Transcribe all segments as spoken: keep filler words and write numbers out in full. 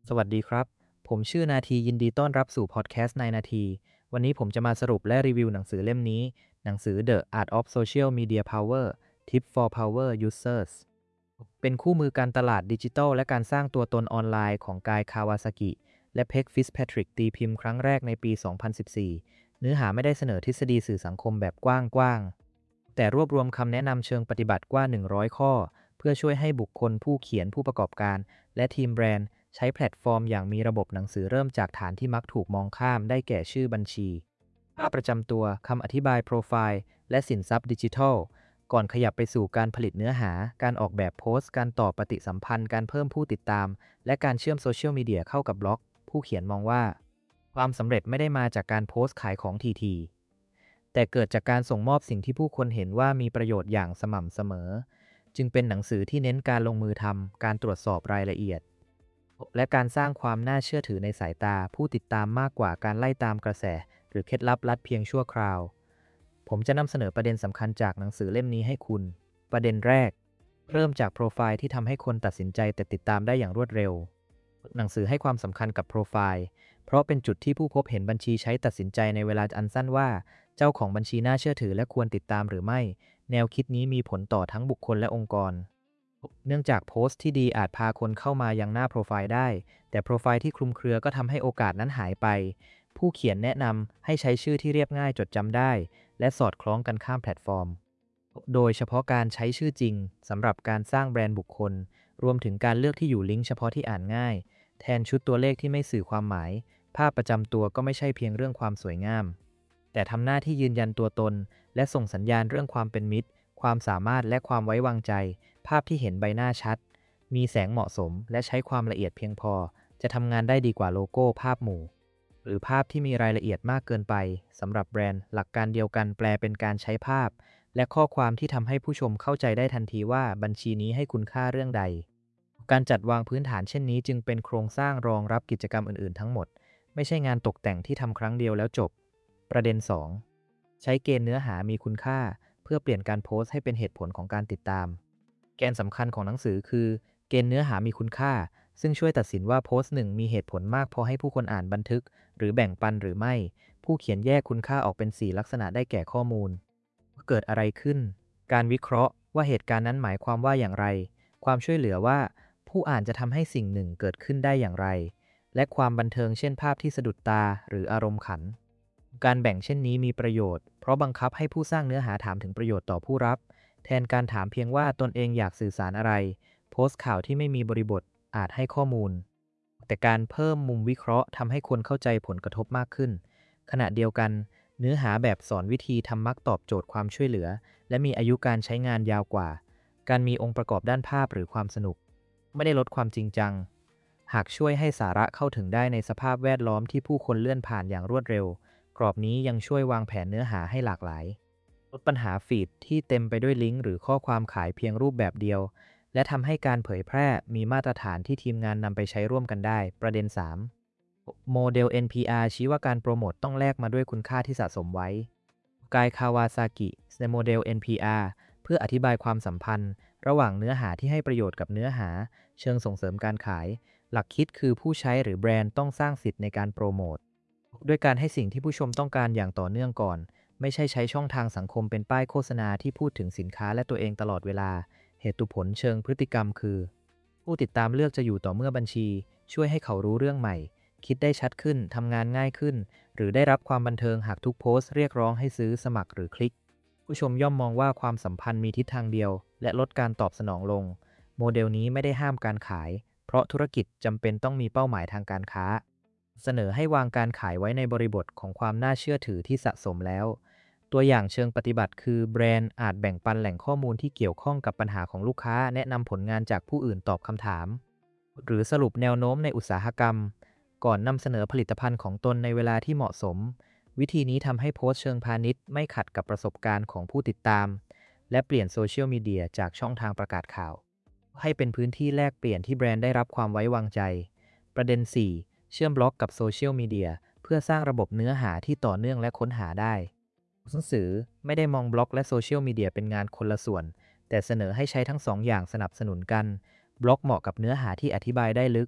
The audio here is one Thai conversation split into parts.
สวัสดีครับ ผมชื่อนาทียินดีต้อนรับสู่พอดแคสต์ในนาที วันนี้ผมจะมาสรุปและรีวิวหนังสือเล่มนี้ หนังสือ The Art of Social Media Power Tips for Power Users เป็นคู่มือการตลาดดิจิทัลและการสร้างตัวตนออนไลน์ของกายคาวาซากิและเพ็กฟิสแพทริกตีพิมพ์ครั้งแรกในปี สองพันสิบสี่ เนื้อหาไม่ได้เสนอทฤษฎีสื่อสังคมแบบกว้างๆแต่รวบรวมคำแนะนำเชิงปฏิบัติกว่า หนึ่งร้อย ข้อ เพื่อช่วยให้บุคคลผู้เขียนผู้ประกอบการและทีมแบรนด์ใช้แพลตฟอร์มอย่างมีระบบหนังสือเริ่มจากฐานที่มักถูกมองข้ามได้แก่ชื่อบัญชีภาพประจำตัวคำอธิบายโปรไฟล์และสินทรัพย์ดิจิทัลก่อนขยับไปสู่การผลิตเนื้อหาการออกแบบโพสต์การต่อปฏิสัมพันธ์การเพิ่มผู้ติดตามและการเชื่อมโซเชียลมีเดียเข้ากับบล็อกผู้เขียนมองว่าความสำเร็จไม่ได้มาจากการโพสต์ขายของทีๆแต่เกิดจากการส่งมอบสิ่งที่ผู้คนเห็นว่ามีประโยชน์อย่างสม่ำเสมอจึงเป็นหนังสือที่เน้นการลงมือทำการตรวจสอบรายละเอียดและการสร้างความน่าเชื่อถือในสายตาผู้ติดตามมากกว่าการไล่ตามกระแสหรือเคล็ดลับลัดเพียงชั่วคราวผมจะนำเสนอประเด็นสำคัญจากหนังสือเล่มนี้ให้คุณประเด็นแรกเริ่มจากโปรไฟล์ที่ทำให้คนตัดสินใจแต่ติดตามได้อย่างรวดเร็วหนังสือให้ความสำคัญกับโปรไฟล์เพราะเป็นจุดที่ผู้พบเห็นบัญชีใช้ตัดสินใจในเวลาอันสั้นว่าเจ้าของบัญชีน่าเชื่อถือและควรติดตามหรือไม่แนวคิดนี้มีผลต่อทั้งบุคคลและองค์กรเนื่องจากโพสต์ที่ดีอาจพาคนเข้ามายังหน้าโปรไฟล์ได้แต่โปรไฟล์ที่คลุมเครือก็ทำให้โอกาสนั้นหายไปผู้เขียนแนะนำให้ใช้ชื่อที่เรียบง่ายจดจำได้และสอดคล้องกันข้ามแพลตฟอร์มโดยเฉพาะการใช้ชื่อจริงสำหรับการสร้างแบรนด์บุคคลรวมถึงการเลือกที่อยู่ลิงก์เฉพาะที่อ่านง่ายแทนชุดตัวเลขที่ไม่สื่อความหมายภาพประจำตัวก็ไม่ใช่เพียงเรื่องความสวยงามแต่ทำหน้าที่ยืนยันตัวตนและส่งสัญญาณเรื่องความเป็นมิตรความสามารถและความไว้วางใจภาพที่เห็นใบหน้าชัดมีแสงเหมาะสมและใช้ความละเอียดเพียงพอจะทำงานได้ดีกว่าโลโก้ภาพหมู่หรือภาพที่มีรายละเอียดมากเกินไปสำหรับแบรนด์หลักการเดียวกันแปลเป็นการใช้ภาพและข้อความที่ทำให้ผู้ชมเข้าใจได้ทันทีว่าบัญชีนี้ให้คุณค่าเรื่องใดการจัดวางพื้นฐานเช่นนี้จึงเป็นโครงสร้างรองรับกิจกรรมอื่นๆทั้งหมดไม่ใช่งานตกแต่งที่ทำครั้งเดียวแล้วจบประเด็นสองใช้เกณฑ์เนื้อหามีคุณค่าเพื่อเปลี่ยนการโพสต์ให้เป็นเหตุผลของการติดตามแกนสำคัญของหนังสือคือเกณฑ์เนื้อหามีคุณค่าซึ่งช่วยตัดสินว่าโพสต์หนึ่งมีเหตุผลมากพอให้ผู้คนอ่านบันทึกหรือแบ่งปันหรือไม่ผู้เขียนแยกคุณค่าออกเป็นสี่ลักษณะได้แก่ข้อมูลว่าเกิดอะไรขึ้นการวิเคราะห์ว่าเหตุการณ์นั้นหมายความว่าอย่างไรความช่วยเหลือว่าผู้อ่านจะทำให้สิ่งหนึ่งเกิดขึ้นได้อย่างไรและความบันเทิงเช่นภาพที่สะดุดตาหรืออารมณ์ขันการแบ่งเช่นนี้มีประโยชน์เพราะบังคับให้ผู้สร้างเนื้อหาถามถึงประโยชน์ต่อผู้รับแทนการถามเพียงว่าตนเองอยากสื่อสารอะไรโพสต์ข่าวที่ไม่มีบริบทอาจให้ข้อมูลแต่การเพิ่มมุมวิเคราะห์ทำให้คนเข้าใจผลกระทบมากขึ้นขณะเดียวกันเนื้อหาแบบสอนวิธีทำมักตอบโจทย์ความช่วยเหลือและมีอายุการใช้งานยาวกว่าการมีองค์ประกอบด้านภาพหรือความสนุกไม่ได้ลดความจริงจังหากช่วยให้สาระเข้าถึงได้ในสภาพแวดล้อมที่ผู้คนเลื่อนผ่านอย่างรวดเร็วกรอบนี้ยังช่วยวางแผนเนื้อหาให้หลากหลายลดปัญหาฟีดที่เต็มไปด้วยลิงก์หรือข้อความขายเพียงรูปแบบเดียวและทำให้การเผยแพร่มีมาตรฐานที่ทีมงานนำไปใช้ร่วมกันได้ประเด็น สาม โมเดล เอ็น พี อาร์ ชี้ว่าการโปรโมตต้องแลกมาด้วยคุณค่าที่สะสมไว้กายคาวาซากิในโมเดล เอ็น พี อาร์ เพื่ออธิบายความสัมพันธ์ระหว่างเนื้อหาที่ให้ประโยชน์กับเนื้อหาเชิงส่งเสริมการขายหลักคิดคือผู้ใช้หรือแบรนด์ต้องสร้างสิทธิ์ในการโปรโมตด้วยการให้สิ่งที่ผู้ชมต้องการอย่างต่อเนื่องก่อนไม่ใช่ใช้ช่องทางสังคมเป็นป้ายโฆษณาที่พูดถึงสินค้าและตัวเองตลอดเวลาเหตุผลเชิงพฤติกรรมคือผู้ติดตามเลือกจะอยู่ต่อเมื่อบัญชีช่วยให้เขารู้เรื่องใหม่คิดได้ชัดขึ้นทำงานง่ายขึ้นหรือได้รับความบันเทิงหากทุกโพสต์เรียกร้องให้ซื้อสมัครหรือคลิกผู้ชมย่อมมองว่าความสัมพันธ์มีทิศทางเดียวและลดการตอบสนองลงโมเดลนี้ไม่ได้ห้ามการขายเพราะธุรกิจจำเป็นต้องมีเป้าหมายทางการค้าเสนอให้วางการขายไว้ในบริบทของความน่าเชื่อถือที่สะสมแล้วตัวอย่างเชิงปฏิบัติคือแบรนด์อาจแบ่งปันแหล่งข้อมูลที่เกี่ยวข้องกับปัญหาของลูกค้าแนะนำผลงานจากผู้อื่นตอบคำถามหรือสรุปแนวโน้มในอุตสาหกรรมก่อนนำเสนอผลิตภัณฑ์ของตนในเวลาที่เหมาะสมวิธีนี้ทำให้โพสต์เชิงพาณิชย์ไม่ขัดกับประสบการณ์ของผู้ติดตามและเปลี่ยนโซเชียลมีเดียจากช่องทางประกาศข่าวให้เป็นพื้นที่แลกเปลี่ยนที่แบรนด์ได้รับความไว้วางใจประเด็น สี่ เชื่อมบล็อกกับโซเชียลมีเดียเพื่อสร้างระบบเนื้อหาที่ต่อเนื่องและค้นหาได้หนังสือไม่ได้มองบล็อกและโซเชียลมีเดียเป็นงานคนละส่วนแต่เสนอให้ใช้ทั้งสองอย่างสนับสนุนกันบล็อกเหมาะกับเนื้อหาที่อธิบายได้ลึก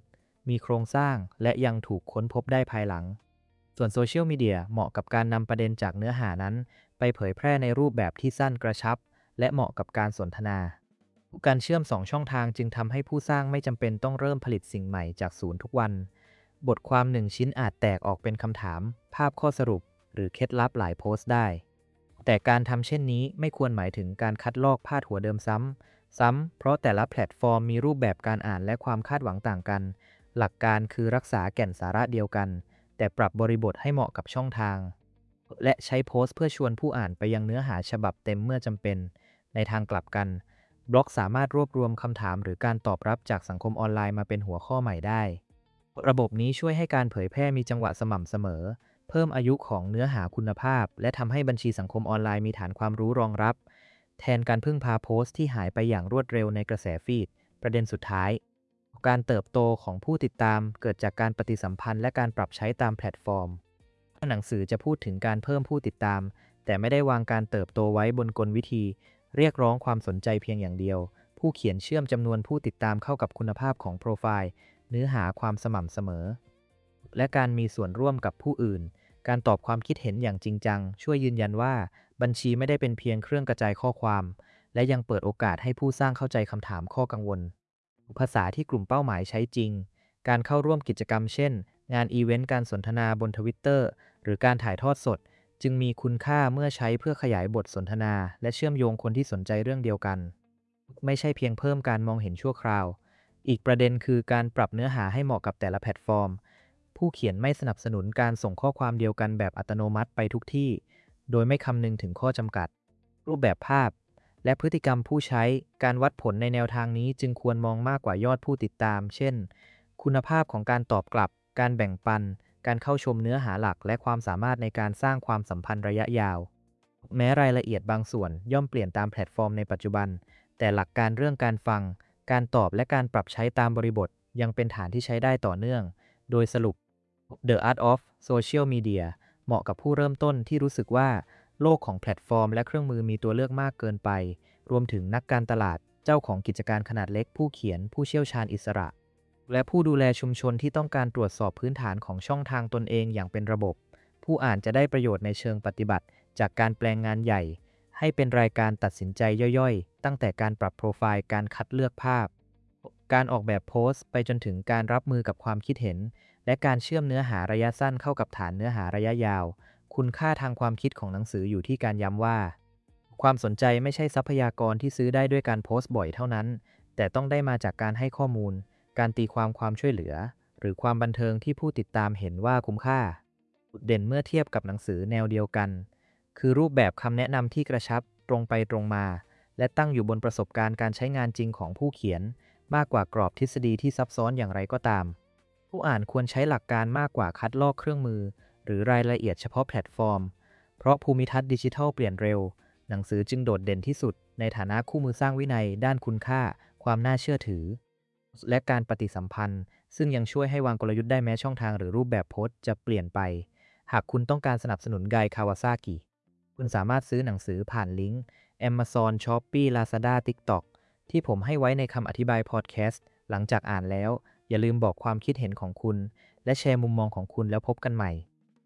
มีโครงสร้างและยังถูกค้นพบได้ภายหลังส่วนโซเชียลมีเดียเหมาะกับการนำประเด็นจากเนื้อหานั้นไปเผยแพร่ในรูปแบบที่สั้นกระชับและเหมาะกับการสนทนาการเชื่อมสองช่องทางจึงทำให้ผู้สร้างไม่จำเป็นต้องเริ่มผลิตสิ่งใหม่จากศูนย์ทุกวันบทความหนึ่งชิ้นอาจแตกออกเป็นคำถามภาพข้อสรุปหรือเคล็ดลับหลายโพสต์ได้แต่การทำเช่นนี้ไม่ควรหมายถึงการคัดลอกพาดหัวเดิมซ้ำซ้ำเพราะแต่ละแพลตฟอร์มมีรูปแบบการอ่านและความคาดหวังต่างกันหลักการคือรักษาแก่นสาระเดียวกันแต่ปรับบริบทให้เหมาะกับช่องทางและใช้โพสต์เพื่อชวนผู้อ่านไปยังเนื้อหาฉบับเต็มเมื่อจำเป็นในทางกลับกันบล็อกสามารถรวบรวมคำถามหรือการตอบรับจากสังคมออนไลน์มาเป็นหัวข้อใหม่ได้ระบบนี้ช่วยให้การเผยแพร่มีจังหวะสม่ำเสมอเพิ่มอายุของเนื้อหาคุณภาพและทำให้บัญชีสังคมออนไลน์มีฐานความรู้รองรับแทนการพึ่งพาโพสต์ที่หายไปอย่างรวดเร็วในกระแสฟีดประเด็นสุดท้ายการเติบโตของผู้ติดตามเกิดจากการปฏิสัมพันธ์และการปรับใช้ตามแพลตฟอร์มหนังสือจะพูดถึงการเพิ่มผู้ติดตามแต่ไม่ได้วางการเติบโตไว้บนกลวิธีเรียกร้องความสนใจเพียงอย่างเดียวผู้เขียนเชื่อมจำนวนผู้ติดตามเข้ากับคุณภาพของโปรไฟล์เนื้อหาความสม่ำเสมอและการมีส่วนร่วมกับผู้อื่นการตอบความคิดเห็นอย่างจริงจังช่วยยืนยันว่าบัญชีไม่ได้เป็นเพียงเครื่องกระจายข้อความและยังเปิดโอกาสให้ผู้สร้างเข้าใจคำถามข้อกังวลภาษาที่กลุ่มเป้าหมายใช้จริงการเข้าร่วมกิจกรรมเช่นงานอีเวนต์การสนทนาบน Twitter หรือการถ่ายทอดสดจึงมีคุณค่าเมื่อใช้เพื่อขยายบทสนทนาและเชื่อมโยงคนที่สนใจเรื่องเดียวกันไม่ใช่เพียงเพิ่มการมองเห็นชั่วคราวอีกประเด็นคือการปรับเนื้อหาให้เหมาะกับแต่ละแพลตฟอร์มผู้เขียนไม่สนับสนุนการส่งข้อความเดียวกันแบบอัตโนมัติไปทุกที่โดยไม่คำนึงถึงข้อจำกัดรูปแบบภาพและพฤติกรรมผู้ใช้การวัดผลในแนวทางนี้จึงควรมองมากกว่ายอดผู้ติดตามเช่นคุณภาพของการตอบกลับการแบ่งปันการเข้าชมเนื้อหาหลักและความสามารถในการสร้างความสัมพันธ์ระยะยาวแม้รายละเอียดบางส่วนย่อมเปลี่ยนตามแพลตฟอร์มในปัจจุบันแต่หลักการเรื่องการฟังการตอบและการปรับใช้ตามบริบทยังเป็นฐานที่ใช้ได้ต่อเนื่องโดยสรุป The Art of Social Media เหมาะกับผู้เริ่มต้นที่รู้สึกว่าโลกของแพลตฟอร์มและเครื่องมือมีตัวเลือกมากเกินไปรวมถึงนักการตลาดเจ้าของกิจการขนาดเล็กผู้เขียนผู้เชี่ยวชาญอิสระและผู้ดูแลชุมชนที่ต้องการตรวจสอบพื้นฐานของช่องทางตนเองอย่างเป็นระบบผู้อ่านจะได้ประโยชน์ในเชิงปฏิบัติจากการแปลงงานใหญ่ให้เป็นรายการตัดสินใจย่อยๆตั้งแต่การปรับโปรไฟล์การคัดเลือกภาพการออกแบบโพสต์ไปจนถึงการรับมือกับความคิดเห็นและการเชื่อมเนื้อหาระยะสั้นเข้ากับฐานเนื้อหาระยะยาวคุณค่าทางความคิดของหนังสืออยู่ที่การย้ำว่าความสนใจไม่ใช่ทรัพยากรที่ซื้อได้ด้วยการโพสต์บ่อยเท่านั้นแต่ต้องได้มาจากการให้ข้อมูลการตีความความช่วยเหลือหรือความบันเทิงที่ผู้ติดตามเห็นว่าคุ้มค่าจุดเด่นเมื่อเทียบกับหนังสือแนวเดียวกันคือรูปแบบคำแนะนำที่กระชับตรงไปตรงมาและตั้งอยู่บนประสบการณ์การใช้งานจริงของผู้เขียนมากกว่ากรอบทฤษฎีที่ซับซ้อนอย่างไรก็ตามผู้อ่านควรใช้หลักการมากกว่าคัดลอกเครื่องมือหรือรายละเอียดเฉพาะแพลตฟอร์มเพราะภูมิทัศน์ดิจิทัลเปลี่ยนเร็วหนังสือจึงโดดเด่นที่สุดในฐานะคู่มือสร้างวินัยด้านคุณค่าความน่าเชื่อถือและการปฏิสัมพันธ์ซึ่งยังช่วยให้วางกลยุทธ์ได้แม้ช่องทางหรือรูปแบบโพสต์จะเปลี่ยนไปหากคุณต้องการสนับสนุนไกคาวาซากิคุณสามารถซื้อหนังสือผ่านลิงก์ Amazon Shopee Lazada TikTok ที่ผมให้ไว้ในคำอธิบายพอดแคสต์หลังจากอ่านแล้วอย่าลืมบอกความคิดเห็นของคุณและแชร์มุมมองของคุณแล้วพบกันใหม่